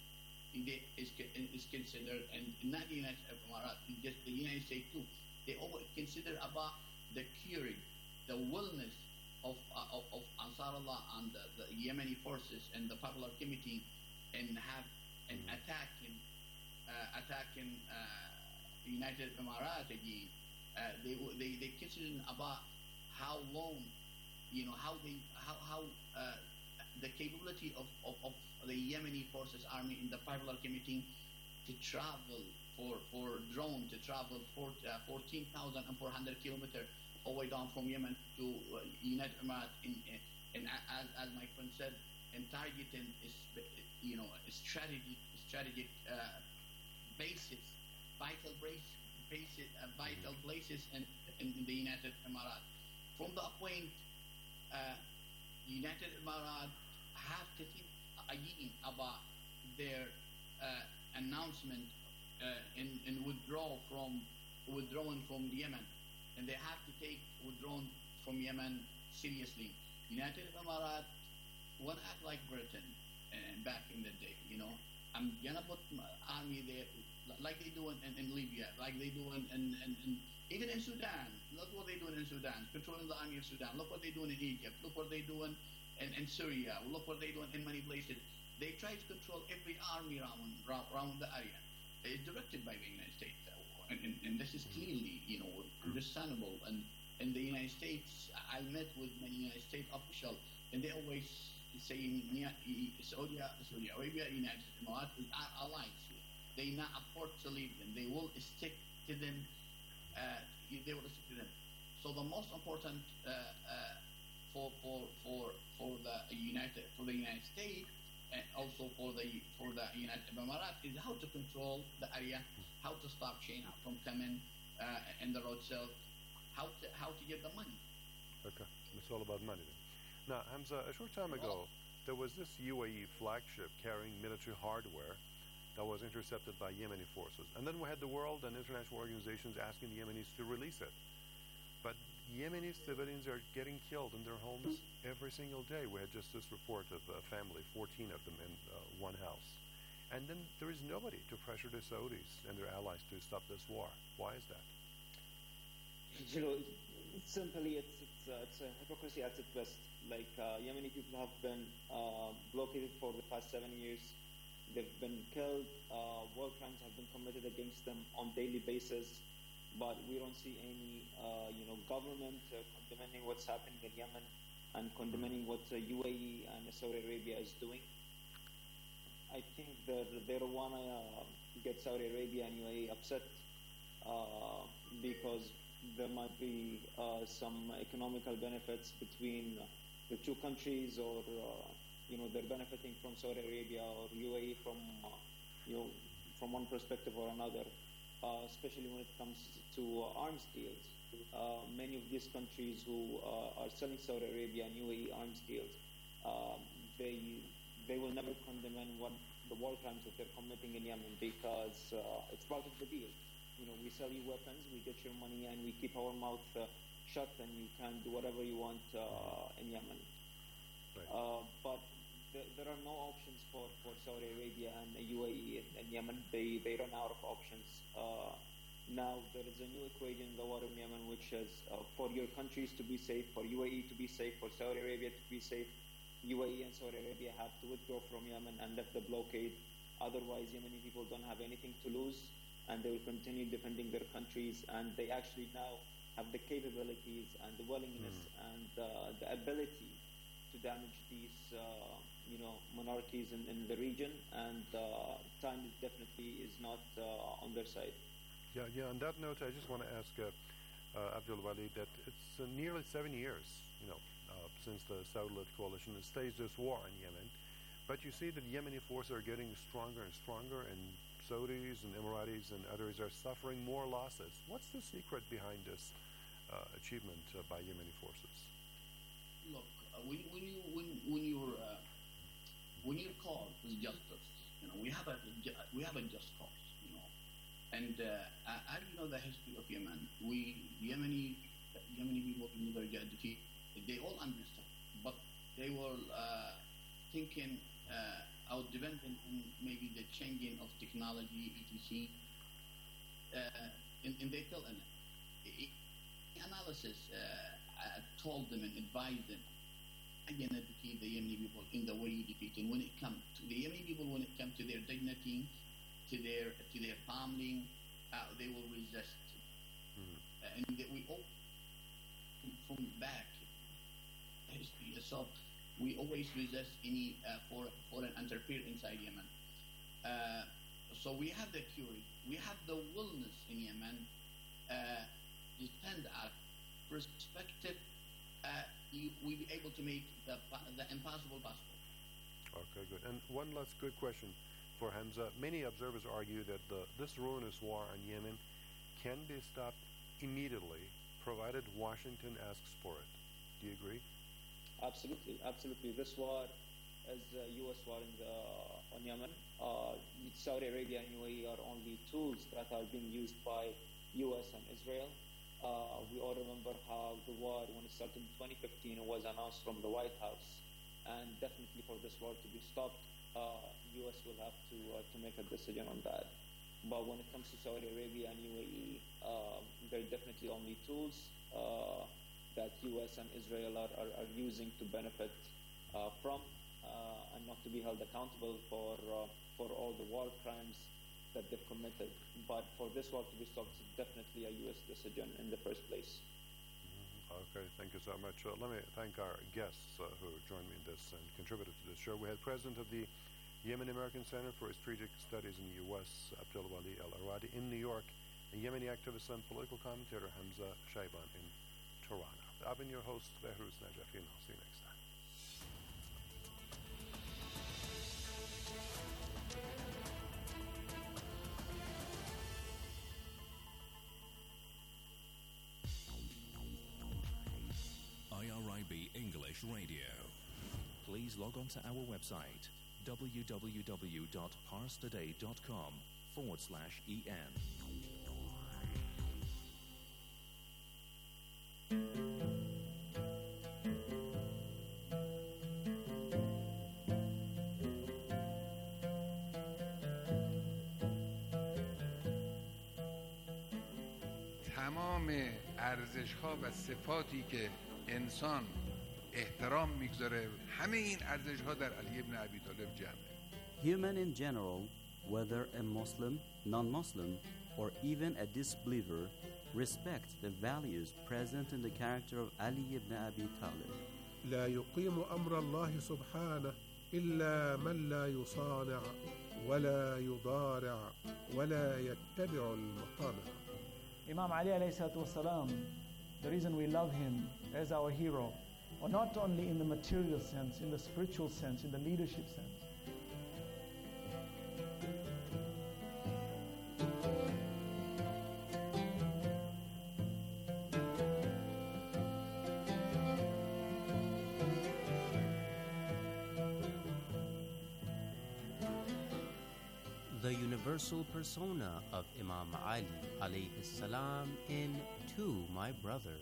is, is considered, and not the United Emirates, just the United States too. They always consider about the curing, the wellness of uh, of, of Ansarullah and the, the Yemeni forces and the Popular Committee, and have and mm-hmm. attacking uh, attacking uh, United Emirates again. Uh, they they they considering about how long. You know how they how how uh, the capability of, of, of the Yemeni forces army in the Popular Committee to travel for for drone to travel for uh, fourteen thousand four hundred kilometers all the way down from Yemen to uh, United Emirates in, in, in as, as my friend said, and targeting is you know strategic strategic uh, bases, vital base, bases, uh, vital places in, in, in the United Emirates. From the point. Uh, United Emirates have to think again about their uh, announcement uh, in, in withdraw from withdrawing from Yemen, and they have to take withdrawn from Yemen seriously. United Emirates won't act like Britain uh, back in the day. You know, I'm gonna put my army there like they do in, in Libya, like they do in, in, in, in even in Sudan. Look what they're doing in Sudan, controlling the army of Sudan. Look what they're doing in Egypt. Look what they're doing in, in Syria. Look what they're doing in many places. They try to control every army around, around the area. It's directed by the United States. And, and, and this is clearly, you know, understandable. And in the United States, I met with many United States officials, and they always say Saudi, Saudi Arabia, United Emirates are allies. They not afford to leave them. They will stick to them. Uh, they will stick to them. So the most important uh, uh, for for for for the United for the United States and also for the for the United Arab Emirates is how to control the area, how to stop China from coming uh, in the road itself, how to how to get the money. Okay, it's all about money then. Now, Hamza, a short time ago, there was this U A E flagship carrying military hardware that was intercepted by Yemeni forces. And then we had the world and international organizations asking the Yemenis to release it. But Yemeni civilians are getting killed in their homes every single day. We had just this report of a family, fourteen of them in uh, one house. And then there is nobody to pressure the Saudis and their allies to stop this war. Why is that? You know, simply it's it's, uh, it's a hypocrisy at its best. Like uh, Yemeni people have been uh, blockaded for the past seven years. They've been killed. Uh, war crimes have been committed against them on daily basis. But we don't see any, uh, you know, government uh, condemning what's happening in Yemen and condemning what uh, U A E and Saudi Arabia is doing. I think that they don't want to uh, get Saudi Arabia and U A E upset uh, because there might be uh, some economical benefits between the two countries, or uh, you know, they're benefiting from Saudi Arabia or U A E from uh, you know, from one perspective or another. Uh, especially when it comes to uh, arms deals. Uh, many of these countries who uh, are selling Saudi Arabia and U A E arms deals, um, they they will never condemn what the war crimes that they're committing in Yemen, because uh, it's part of the deal. You know, we sell you weapons, we get your money, and we keep our mouth uh, shut, and you can do whatever you want uh, in Yemen. Right. Uh, but th- there are no options for, for Saudi Arabia and the U A E and Yemen. They they run out of options. Uh, now there is a new equation in the war in Yemen, which is uh, for your countries to be safe, for U A E to be safe, for Saudi Arabia to be safe. U A E and Saudi Arabia have to withdraw from Yemen and lift the blockade. Otherwise, Yemeni people don't have anything to lose, and they will continue defending their countries. And they actually now have the capabilities and the willingness mm. and uh, the ability to damage these, uh, you know, monarchies in, in the region. And uh, time is definitely is not uh, on their side. Yeah, yeah. On that note, I just want to ask uh, uh, Abdul Wali that it's uh, nearly seven years, you know, uh, since the Saudi-led coalition has staged this war in Yemen. But you see that Yemeni forces are getting stronger and stronger, and Saudis and Emiratis and others are suffering more losses. What's the secret behind this uh, achievement uh, by Yemeni forces? Look, uh, when, when you when when you're uh, when your cause is justice, you know, we have a we have a just cause, you know, and uh, as you know the history of Yemen, we Yemeni Yemeni people never get defeated. They all understand, but they were uh, thinking uh, out dependent on maybe the changing of technology, et cetera. Uh, and, and they fell in it. Analysis uh, told them and advised them again to defeat the Yemeni people in the way you defeat. And when it comes to the Yemeni people, when it comes to their dignity, to their to their family, uh, they will resist. Mm-hmm. Uh, and that we all from back history itself, we always resist any uh, foreign foreign interference inside Yemen. Uh, so we have the theory, we have the willingness in Yemen. Uh, Depend our perspective, uh, you, we'll be able to make the, the impossible possible. Okay, good. And one last good question for Hamza. Many observers argue that the, this ruinous war on Yemen can be stopped immediately, provided Washington asks for it. Do you agree? Absolutely, absolutely. This war is a U S war in the, on Yemen. Uh, Saudi Arabia and U A E are only tools that are being used by U S and Israel. Uh, we all remember how the war, when it started in twenty fifteen, it was announced from the White House. And definitely for this war to be stopped, uh, U S will have to uh, to make a decision on that. But when it comes to Saudi Arabia and U A E, uh, they're definitely only tools uh, that U S and Israel are, are, are using to benefit uh, from uh, and not to be held accountable for uh, for all the war crimes that they've committed. But for this war to be stopped, it's definitely a U S decision in the first place. Mm-hmm. Okay, thank you so much. Uh, let me thank our guests uh, who joined me in this and contributed to this show. We had President of the Yemen American Center for Strategic Studies in the U S, Abdul Wali Al-Arwadi in New York, and Yemeni activist and political commentator Hamza Shaiban in Toronto. I've been your host, Behruz Najafi, and I'll see you next time. I R I B English Radio. Please log on to our website, w w w dot pars today dot com forward slash en. تمام ارزش ها و صفاتی که انسان احترام میگذاره همه این ارزش ها در علی ابن ابی طالب جمعه. Human in general, whether a Muslim, non-Muslim, or even a disbeliever, respect the values present in the character of Ali ibn Abi Talib. لا يقيم أمر الله سبحانه إلا من لا يصانع ولا يضارع ولا يتبع المطامع. Imam Ali alayhi salatu wasalam, the reason we love him as our hero, or not only in the material sense, in the spiritual sense, in the leadership sense. The universal persona of Imam Ali alayhi salam in To My Brother.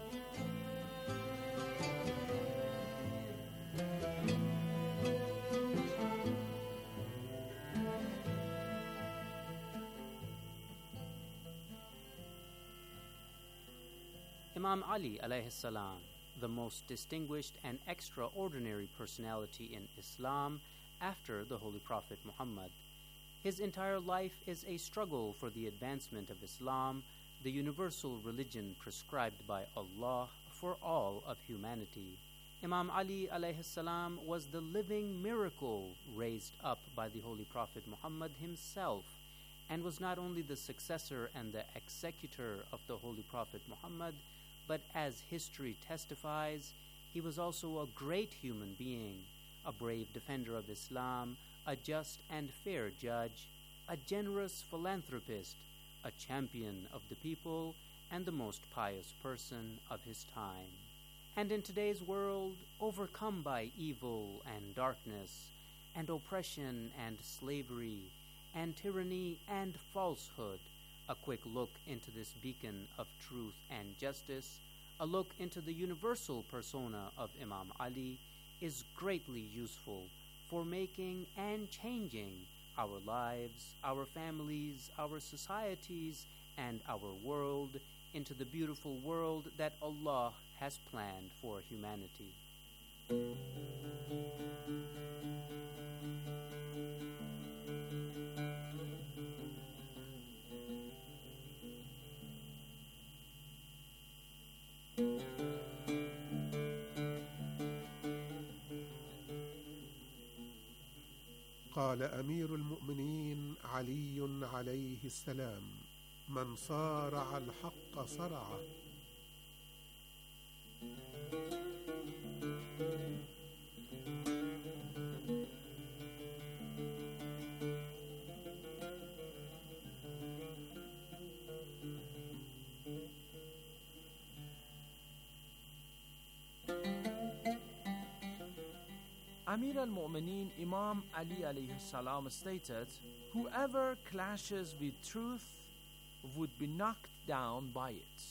Imam Ali alayhi salam, the most distinguished and extraordinary personality in Islam after the Holy Prophet Muhammad. His entire life is a struggle for the advancement of Islam, the universal religion prescribed by Allah for all of humanity. Imam Ali alayhi salam was the living miracle raised up by the Holy Prophet Muhammad himself, and was not only the successor and the executor of the Holy Prophet Muhammad, but as history testifies, he was also a great human being, a brave defender of Islam, a just and fair judge, a generous philanthropist, a champion of the people, and the most pious person of his time. And in today's world, overcome by evil and darkness, and oppression and slavery, and tyranny and falsehood, a quick look into this beacon of truth and justice, a look into the universal persona of Imam Ali, is greatly useful for making and changing our lives, our families, our societies, and our world into the beautiful world that Allah has planned for humanity. قال أمير المؤمنين علي عليه السلام: من صارع الحق صرعه. Amir al-Mu'mineen Imam Ali alayhi salam stated, whoever clashes with truth would be knocked down by it.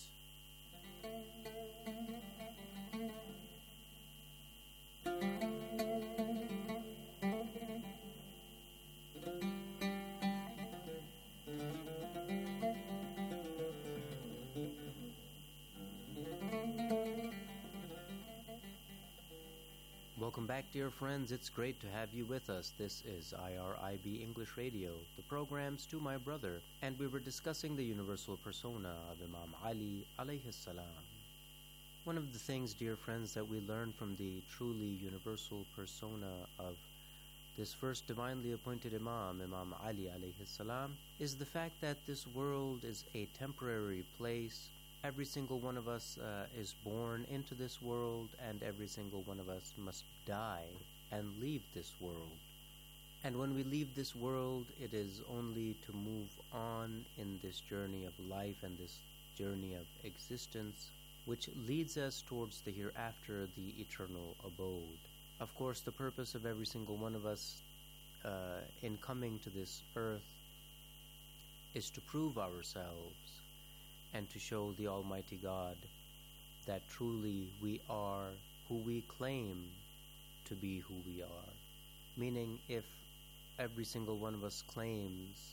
Welcome back, dear friends. It's great to have you with us. This is I R I B English Radio, the program's To My Brother, and we were discussing the universal persona of Imam Ali alayhi salam. One of the things, dear friends, that we learn from the truly universal persona of this first divinely appointed Imam, Imam Ali alayhi salam, is the fact that this world is a temporary place. Every single one of us uh, is born into this world, and every single one of us must die and leave this world. And when we leave this world, it is only to move on in this journey of life and this journey of existence, which leads us towards the hereafter, the eternal abode. Of course, the purpose of every single one of us uh, in coming to this earth is to prove ourselves and to show the Almighty God that truly we are who we claim to be who we are. Meaning, if every single one of us claims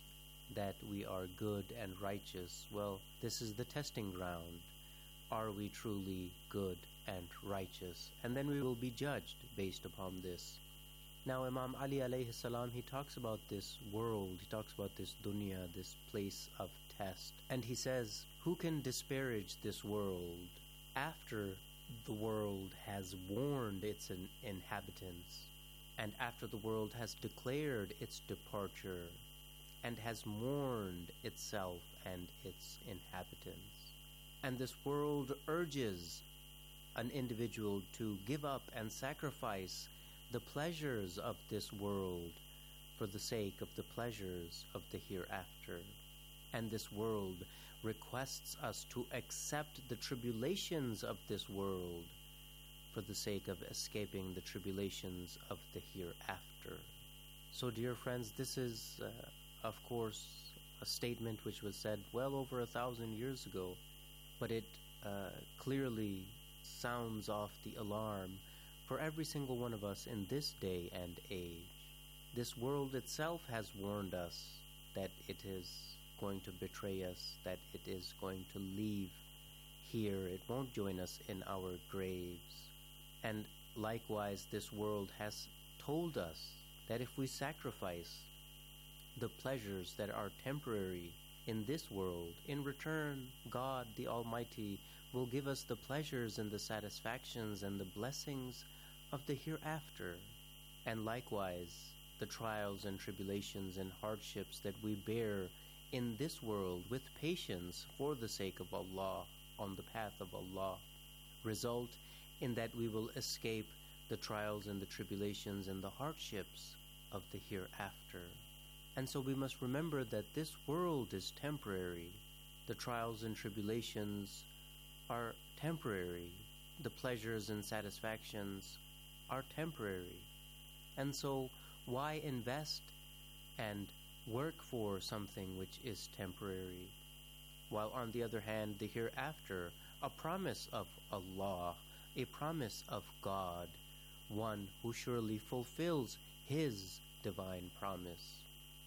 that we are good and righteous, well, this is the testing ground. Are we truly good and righteous? And then we will be judged based upon this. Now, Imam Ali alayhi salam, he talks about this world, he talks about this dunya, this place of test. And he says, who can disparage this world after the world has warned its in- inhabitants, and after the world has declared its departure, and has mourned itself and its inhabitants? And this world urges an individual to give up and sacrifice the pleasures of this world for the sake of the pleasures of the hereafter. And this world requests us to accept the tribulations of this world for the sake of escaping the tribulations of the hereafter. So, dear friends, this is, uh, of course, a statement which was said well over a thousand years ago, but it uh, clearly sounds off the alarm for every single one of us in this day and age. This world itself has warned us that it is going to betray us, that it is going to leave here. It won't join us in our graves. And likewise, this world has told us that if we sacrifice the pleasures that are temporary in this world, in return, God the Almighty will give us the pleasures and the satisfactions and the blessings of the hereafter. And likewise, the trials and tribulations and hardships that we bear in this world with patience for the sake of Allah, on the path of Allah, result in that we will escape the trials and the tribulations and the hardships of the hereafter. And so we must remember that this world is temporary. The trials and tribulations are temporary. The pleasures and satisfactions are temporary. And so why invest and work for something which is temporary, while on the other hand, the hereafter, a promise of Allah, a promise of God, one who surely fulfills His divine promise.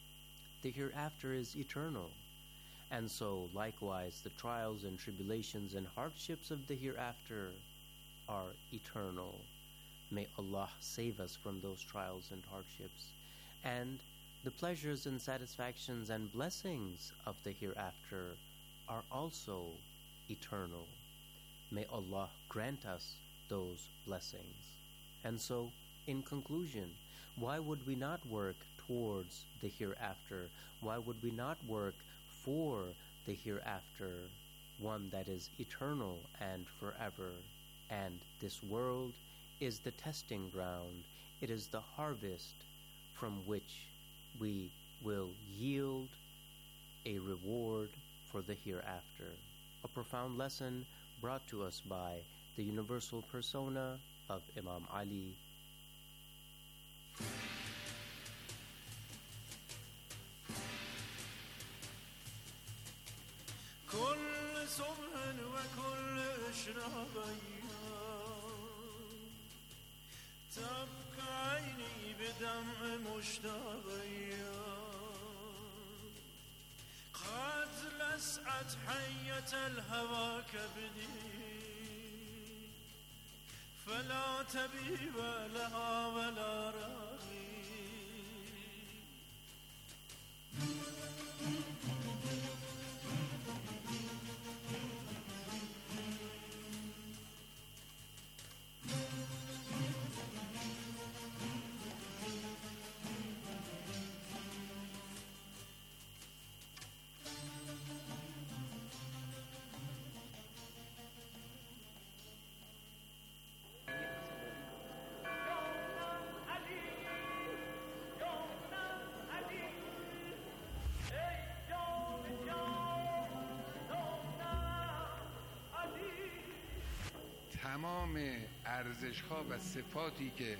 The hereafter is eternal, and so likewise the trials and tribulations and hardships of the hereafter are eternal. May Allah save us from those trials and hardships. And the pleasures and satisfactions and blessings of the hereafter are also eternal. May Allah grant us those blessings. And so, in conclusion, why would we not work towards the hereafter? Why would we not work for the hereafter, one that is eternal and forever? And this world is the testing ground. It is the harvest from which we will yield a reward for the hereafter. A profound lesson brought to us by the universal persona of Imam Ali. تبقى عيني بدمع مشتاقية قد لسعت حية الهوى كبدي فلا تبيب لها ولا راغي تمام ارزش ها و صفاتی که